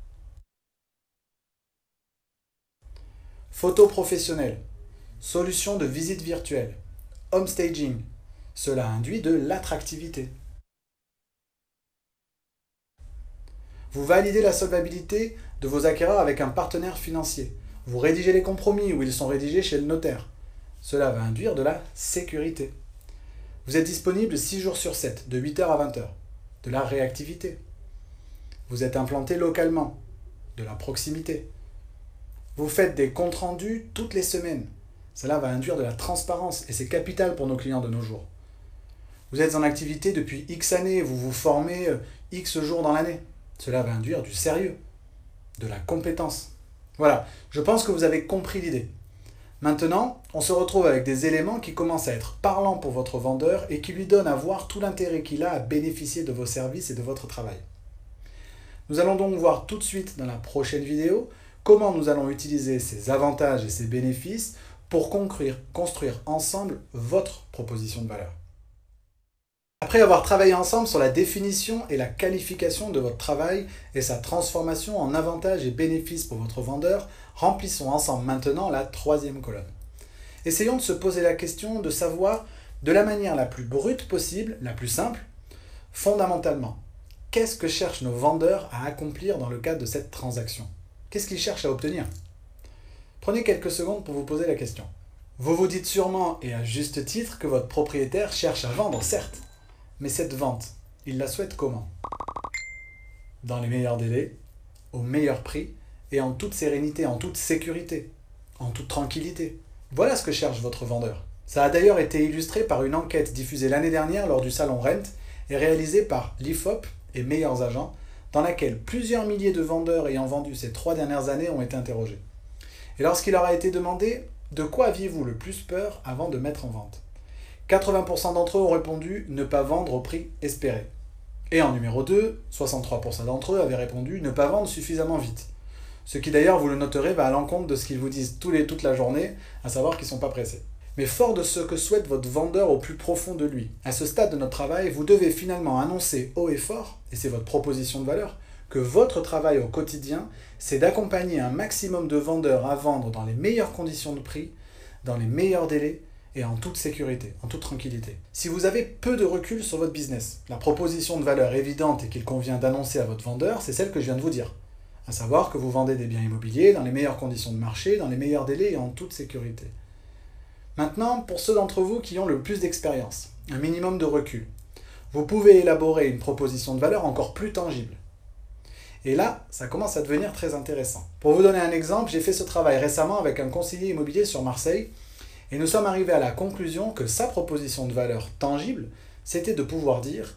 Photo professionnelle, solution de visite virtuelle, home staging. Cela induit de l'attractivité. Vous validez la solvabilité de vos acquéreurs avec un partenaire financier. Vous rédigez les compromis où ils sont rédigés chez le notaire. Cela va induire de la sécurité. Vous êtes disponible 6 jours sur 7, de 8h à 20h. De la réactivité. Vous êtes implanté localement. De la proximité. Vous faites des comptes rendus toutes les semaines. Cela va induire de la transparence et c'est capital pour nos clients de nos jours. Vous êtes en activité depuis X années, vous vous formez X jours dans l'année. Cela va induire du sérieux, de la compétence. Voilà, je pense que vous avez compris l'idée. Maintenant, on se retrouve avec des éléments qui commencent à être parlants pour votre vendeur et qui lui donnent à voir tout l'intérêt qu'il a à bénéficier de vos services et de votre travail. Nous allons donc voir tout de suite dans la prochaine vidéo comment nous allons utiliser ces avantages et ces bénéfices pour construire ensemble votre proposition de valeur. Après avoir travaillé ensemble sur la définition et la qualification de votre travail et sa transformation en avantages et bénéfices pour votre vendeur, remplissons ensemble maintenant la troisième colonne. Essayons de se poser la question de savoir De la manière la plus brute possible, la plus simple, fondamentalement, qu'est-ce que cherchent nos vendeurs à accomplir dans le cadre de cette transaction? Qu'est-ce qu'ils cherchent à obtenir? Prenez quelques secondes pour vous poser la question. Vous vous dites sûrement, et à juste titre, que votre propriétaire cherche à vendre, certes, mais cette vente, il la souhaite comment? Dans les meilleurs délais, au meilleur prix, et en toute sérénité, en toute sécurité, en toute tranquillité. Voilà ce que cherche votre vendeur. Ça a d'ailleurs été illustré par une enquête diffusée l'année dernière lors du salon Rent et réalisée par l'IFOP et Meilleurs Agents, dans laquelle plusieurs milliers de vendeurs ayant vendu ces 3 dernières années ont été interrogés. Et lorsqu'il leur a été demandé « De quoi aviez-vous le plus peur avant de mettre en vente ?» 80% d'entre eux ont répondu « Ne pas vendre au prix espéré ». Et en numéro 2, 63% d'entre eux avaient répondu « Ne pas vendre suffisamment vite ». Ce qui d'ailleurs, vous le noterez, va à l'encontre de ce qu'ils vous disent toute la journée, à savoir qu'ils ne sont pas pressés. Mais fort de ce que souhaite votre vendeur au plus profond de lui, à ce stade de notre travail, vous devez finalement annoncer haut et fort, et c'est votre proposition de valeur, que votre travail au quotidien, c'est d'accompagner un maximum de vendeurs à vendre dans les meilleures conditions de prix, dans les meilleurs délais et en toute sécurité, en toute tranquillité. Si vous avez peu de recul sur votre business, la proposition de valeur évidente et qu'il convient d'annoncer à votre vendeur, c'est celle que je viens de vous dire. À savoir que vous vendez des biens immobiliers dans les meilleures conditions de marché, dans les meilleurs délais et en toute sécurité. Maintenant, pour ceux d'entre vous qui ont le plus d'expérience, un minimum de recul, vous pouvez élaborer une proposition de valeur encore plus tangible. Et là, ça commence à devenir très intéressant. Pour vous donner un exemple, j'ai fait ce travail récemment avec un conseiller immobilier sur Marseille et nous sommes arrivés à la conclusion que sa proposition de valeur tangible, c'était de pouvoir dire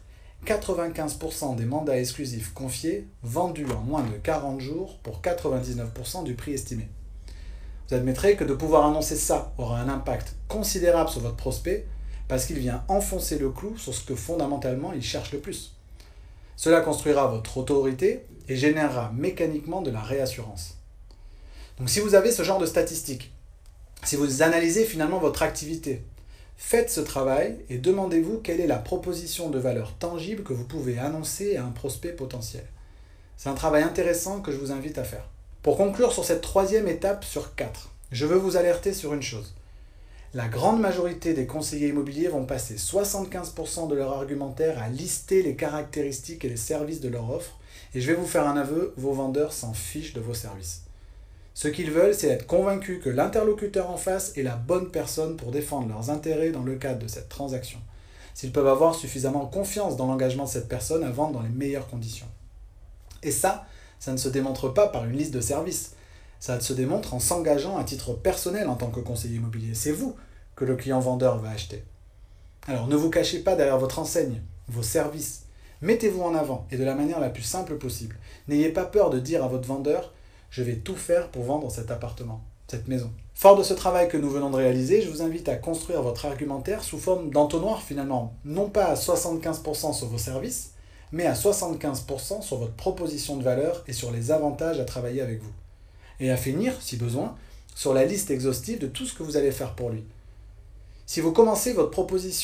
95% des mandats exclusifs confiés vendus en moins de 40 jours pour 99% du prix estimé. Vous admettrez que de pouvoir annoncer ça aura un impact considérable sur votre prospect parce qu'il vient enfoncer le clou sur ce que fondamentalement il cherche le plus. Cela construira votre autorité et générera mécaniquement de la réassurance. Donc si vous avez ce genre de statistiques, si vous analysez finalement votre activité, faites ce travail et demandez-vous quelle est la proposition de valeur tangible que vous pouvez annoncer à un prospect potentiel. C'est un travail intéressant que je vous invite à faire. Pour conclure sur cette 3e étape sur 4, je veux vous alerter sur une chose. La grande majorité des conseillers immobiliers vont passer 75% de leur argumentaire à lister les caractéristiques et les services de leur offre, et je vais vous faire un aveu, vos vendeurs s'en fichent de vos services. Ce qu'ils veulent, c'est être convaincus que l'interlocuteur en face est la bonne personne pour défendre leurs intérêts dans le cadre de cette transaction, s'ils peuvent avoir suffisamment confiance dans l'engagement de cette personne à vendre dans les meilleures conditions. Et ça ne se démontre pas par une liste de services, ça se démontre en s'engageant à titre personnel en tant que conseiller immobilier. C'est vous que le client vendeur va acheter. Alors ne vous cachez pas derrière votre enseigne, vos services. Mettez-vous en avant et de la manière la plus simple possible. N'ayez pas peur de dire à votre vendeur « Je vais tout faire pour vendre cet appartement, cette maison ». Fort de ce travail que nous venons de réaliser, je vous invite à construire votre argumentaire sous forme d'entonnoir finalement, non pas à 75% sur vos services, mais à 75% sur votre proposition de valeur et sur les avantages à travailler avec vous. Et à finir, si besoin, sur la liste exhaustive de tout ce que vous allez faire pour lui. Si vous commencez votre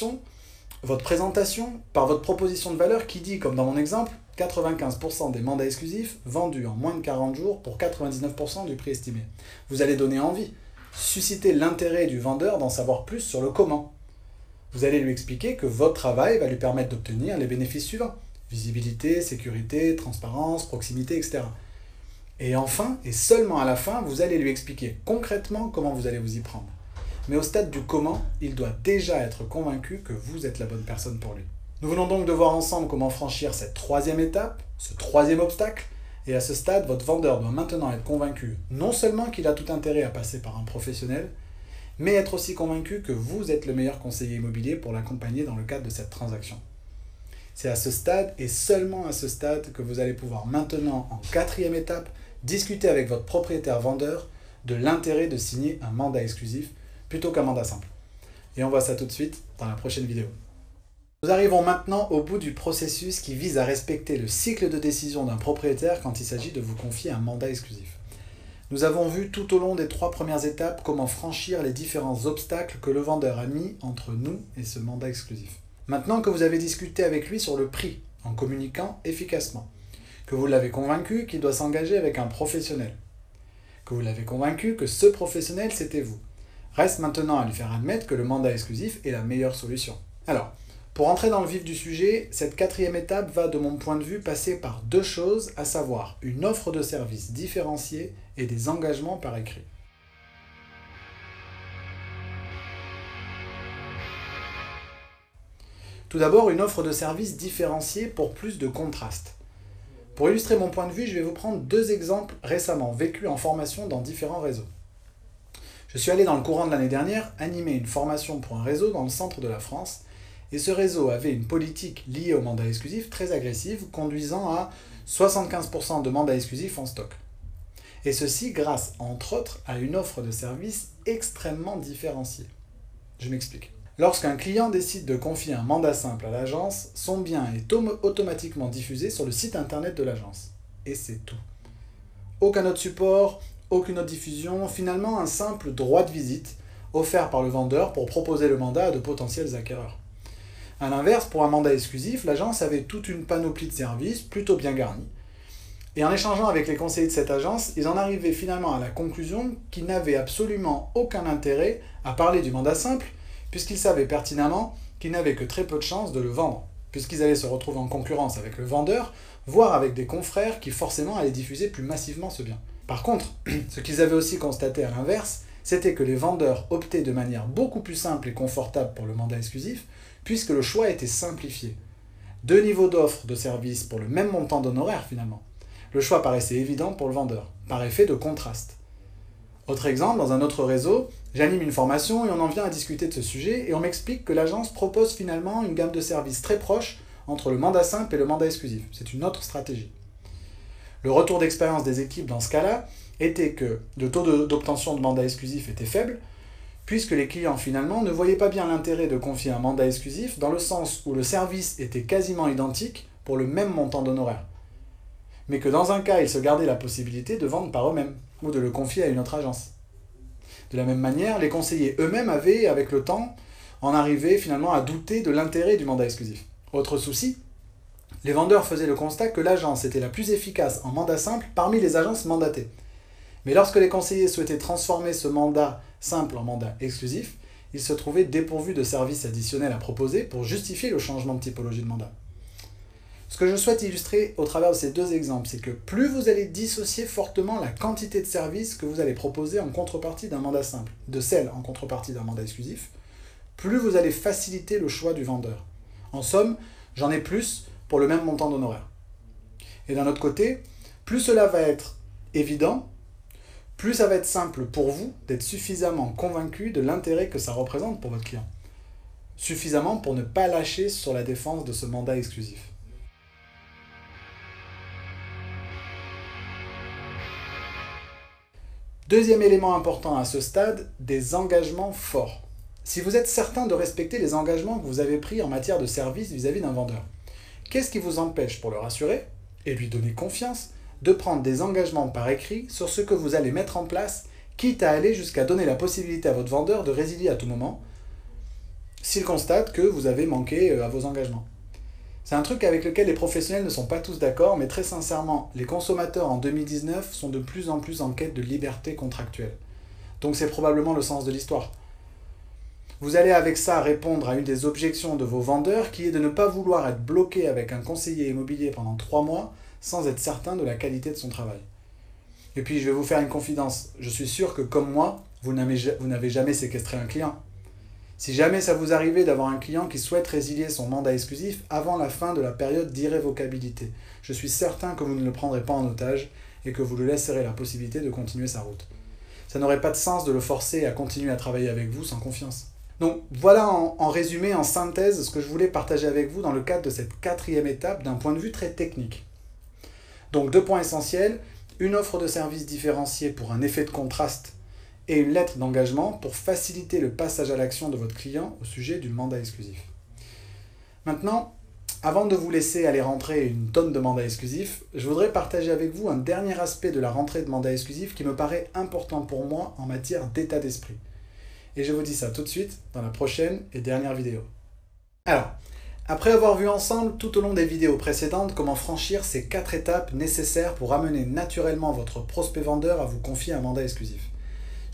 présentation par votre proposition de valeur qui dit, comme dans mon exemple, 95% des mandats exclusifs vendus en moins de 40 jours pour 99% du prix estimé. Vous allez donner envie, susciter l'intérêt du vendeur d'en savoir plus sur le comment. Vous allez lui expliquer que votre travail va lui permettre d'obtenir les bénéfices suivants. Visibilité, sécurité, transparence, proximité, etc. Et enfin, et seulement à la fin, vous allez lui expliquer concrètement comment vous allez vous y prendre. Mais au stade du comment, il doit déjà être convaincu que vous êtes la bonne personne pour lui. Nous venons donc de voir ensemble comment franchir cette 3e étape, ce 3e obstacle, et à ce stade, votre vendeur doit maintenant être convaincu non seulement qu'il a tout intérêt à passer par un professionnel, mais être aussi convaincu que vous êtes le meilleur conseiller immobilier pour l'accompagner dans le cadre de cette transaction. C'est à ce stade, et seulement à ce stade, que vous allez pouvoir maintenant, en 4e étape, discuter avec votre propriétaire vendeur de l'intérêt de signer un mandat exclusif plutôt qu'un mandat simple. Et on voit ça tout de suite dans la prochaine vidéo. Nous arrivons maintenant au bout du processus qui vise à respecter le cycle de décision d'un propriétaire quand il s'agit de vous confier un mandat exclusif. Nous avons vu tout au long des 3 premières étapes comment franchir les différents obstacles que le vendeur a mis entre nous et ce mandat exclusif. Maintenant que vous avez discuté avec lui sur le prix, en communiquant efficacement, que vous l'avez convaincu qu'il doit s'engager avec un professionnel, que vous l'avez convaincu que ce professionnel c'était vous, Reste maintenant à lui faire admettre que le mandat exclusif est la meilleure solution. Alors, pour entrer dans le vif du sujet, cette quatrième étape va, de mon point de vue, passer par deux choses, à savoir une offre de service différenciée et des engagements par écrit. Tout d'abord, une offre de service différenciée pour plus de contraste. Pour illustrer mon point de vue, je vais vous prendre deux exemples récemment vécus en formation dans différents réseaux. Je suis allé dans le courant de l'année dernière animer une formation pour un réseau dans le centre de la France, et ce réseau avait une politique liée au mandat exclusif très agressive, conduisant à 75% de mandats exclusifs en stock. Et ceci grâce, entre autres, à une offre de service extrêmement différenciée. Je m'explique. Lorsqu'un client décide de confier un mandat simple à l'agence, son bien est automatiquement diffusé sur le site internet de l'agence. Et c'est tout. Aucun autre support, aucune autre diffusion, finalement un simple droit de visite offert par le vendeur pour proposer le mandat à de potentiels acquéreurs. A l'inverse, pour un mandat exclusif, l'agence avait toute une panoplie de services plutôt bien garnis. Et en échangeant avec les conseillers de cette agence, ils en arrivaient finalement à la conclusion qu'ils n'avaient absolument aucun intérêt à parler du mandat simple, puisqu'ils savaient pertinemment qu'ils n'avaient que très peu de chances de le vendre, puisqu'ils allaient se retrouver en concurrence avec le vendeur, voire avec des confrères qui forcément allaient diffuser plus massivement ce bien. Par contre, ce qu'ils avaient aussi constaté à l'inverse, c'était que les vendeurs optaient de manière beaucoup plus simple et confortable pour le mandat exclusif, puisque le choix était simplifié. Deux niveaux d'offres de services pour le même montant d'honoraires finalement. Le choix paraissait évident pour le vendeur, par effet de contraste. Autre exemple, dans un autre réseau, j'anime une formation et on en vient à discuter de ce sujet et on m'explique que l'agence propose finalement une gamme de services très proche entre le mandat simple et le mandat exclusif. C'est une autre stratégie. Le retour d'expérience des équipes dans ce cas-là était que le taux d'obtention de mandat exclusif était faible, puisque les clients finalement ne voyaient pas bien l'intérêt de confier un mandat exclusif dans le sens où le service était quasiment identique pour le même montant d'honoraires. Mais que dans un cas, ils se gardaient la possibilité de vendre par eux-mêmes, ou de le confier à une autre agence. De la même manière, les conseillers eux-mêmes avaient, avec le temps, en arrivé finalement à douter de l'intérêt du mandat exclusif. Autre souci, les vendeurs faisaient le constat que l'agence était la plus efficace en mandat simple parmi les agences mandatées. Mais lorsque les conseillers souhaitaient transformer ce mandat simple en mandat exclusif, ils se trouvaient dépourvus de services additionnels à proposer pour justifier le changement de typologie de mandat. Ce que je souhaite illustrer au travers de ces deux exemples, c'est que plus vous allez dissocier fortement la quantité de services que vous allez proposer en contrepartie d'un mandat simple, de celle en contrepartie d'un mandat exclusif, plus vous allez faciliter le choix du vendeur. En somme, j'en ai plus pour le même montant d'honoraires. Et d'un autre côté, plus cela va être évident, plus ça va être simple pour vous d'être suffisamment convaincu de l'intérêt que ça représente pour votre client. Suffisamment pour ne pas lâcher sur la défense de ce mandat exclusif. Deuxième élément important à ce stade, des engagements forts. Si vous êtes certain de respecter les engagements que vous avez pris en matière de service vis-à-vis d'un vendeur, qu'est-ce qui vous empêche, pour le rassurer et lui donner confiance, de prendre des engagements par écrit sur ce que vous allez mettre en place, quitte à aller jusqu'à donner la possibilité à votre vendeur de résilier à tout moment, s'il constate que vous avez manqué à vos engagements. C'est un truc avec lequel les professionnels ne sont pas tous d'accord, mais très sincèrement, les consommateurs en 2019 sont de plus en plus en quête de liberté contractuelle. Donc c'est probablement le sens de l'histoire. Vous allez avec ça répondre à une des objections de vos vendeurs, qui est de ne pas vouloir être bloqué avec un conseiller immobilier pendant 3 mois, sans être certain de la qualité de son travail. Et puis je vais vous faire une confidence, je suis sûr que comme moi, vous n'avez jamais séquestré un client. Si jamais ça vous arrivait d'avoir un client qui souhaite résilier son mandat exclusif avant la fin de la période d'irrévocabilité, je suis certain que vous ne le prendrez pas en otage et que vous lui laisserez la possibilité de continuer sa route. Ça n'aurait pas de sens de le forcer à continuer à travailler avec vous sans confiance. Donc voilà en résumé, en synthèse, ce que je voulais partager avec vous dans le cadre de cette quatrième étape d'un point de vue très technique. Donc 2 points essentiels, une offre de service différenciée pour un effet de contraste et une lettre d'engagement pour faciliter le passage à l'action de votre client au sujet du mandat exclusif. Maintenant, avant de vous laisser aller rentrer une tonne de mandats exclusifs, je voudrais partager avec vous un dernier aspect de la rentrée de mandats exclusifs qui me paraît important pour moi en matière d'état d'esprit. Et je vous dis ça tout de suite dans la prochaine et dernière vidéo. Alors, après avoir vu ensemble tout au long des vidéos précédentes comment franchir ces 4 étapes nécessaires pour amener naturellement votre prospect vendeur à vous confier un mandat exclusif,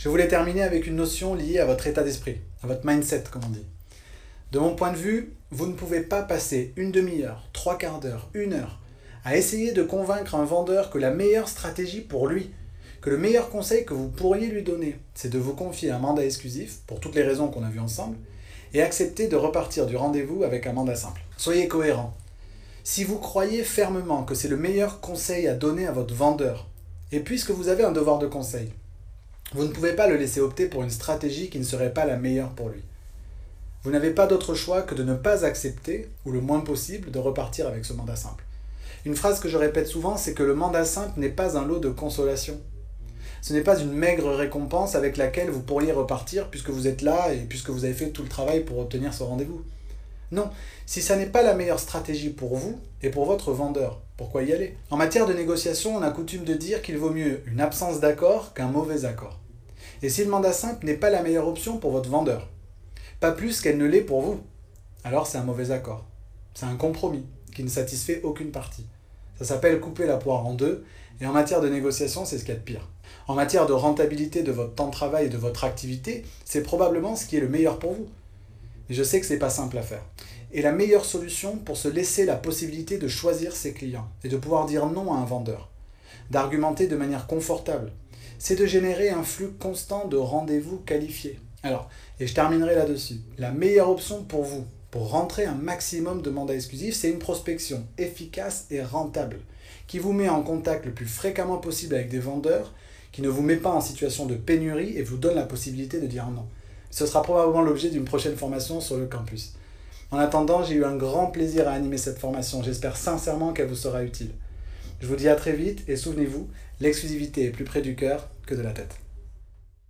Je voulais terminer avec une notion liée à votre état d'esprit, à votre mindset comme on dit. De mon point de vue, vous ne pouvez pas passer une demi-heure, 3/4 d'heure, 1 heure à essayer de convaincre un vendeur que la meilleure stratégie pour lui, que le meilleur conseil que vous pourriez lui donner, c'est de vous confier un mandat exclusif, pour toutes les raisons qu'on a vues ensemble, et accepter de repartir du rendez-vous avec un mandat simple. Soyez cohérent. Si vous croyez fermement que c'est le meilleur conseil à donner à votre vendeur, et puisque vous avez un devoir de conseil, vous ne pouvez pas le laisser opter pour une stratégie qui ne serait pas la meilleure pour lui. Vous n'avez pas d'autre choix que de ne pas accepter, ou le moins possible, de repartir avec ce mandat simple. Une phrase que je répète souvent, c'est que le mandat simple n'est pas un lot de consolation. Ce n'est pas une maigre récompense avec laquelle vous pourriez repartir puisque vous êtes là et puisque vous avez fait tout le travail pour obtenir ce rendez-vous. Non, si ça n'est pas la meilleure stratégie pour vous et pour votre vendeur, pourquoi y aller? En matière de négociation, on a coutume de dire qu'il vaut mieux une absence d'accord qu'un mauvais accord. Et si le mandat simple n'est pas la meilleure option pour votre vendeur, pas plus qu'elle ne l'est pour vous, alors c'est un mauvais accord. C'est un compromis qui ne satisfait aucune partie. Ça s'appelle couper la poire en deux, et en matière de négociation, c'est ce qu'il y a de pire. En matière de rentabilité de votre temps de travail et de votre activité, c'est probablement ce qui est le meilleur pour vous. Mais je sais que ce n'est pas simple à faire. Et la meilleure solution pour se laisser la possibilité de choisir ses clients et de pouvoir dire non à un vendeur, d'argumenter de manière confortable, c'est de générer un flux constant de rendez-vous qualifiés. Alors, et je terminerai là-dessus, la meilleure option pour vous, pour rentrer un maximum de mandats exclusifs, c'est une prospection efficace et rentable, qui vous met en contact le plus fréquemment possible avec des vendeurs, qui ne vous met pas en situation de pénurie et vous donne la possibilité de dire non. Ce sera probablement l'objet d'une prochaine formation sur le campus. En attendant, j'ai eu un grand plaisir à animer cette formation. J'espère sincèrement qu'elle vous sera utile. Je vous dis à très vite et souvenez-vous, l'exclusivité est plus près du cœur que de la tête.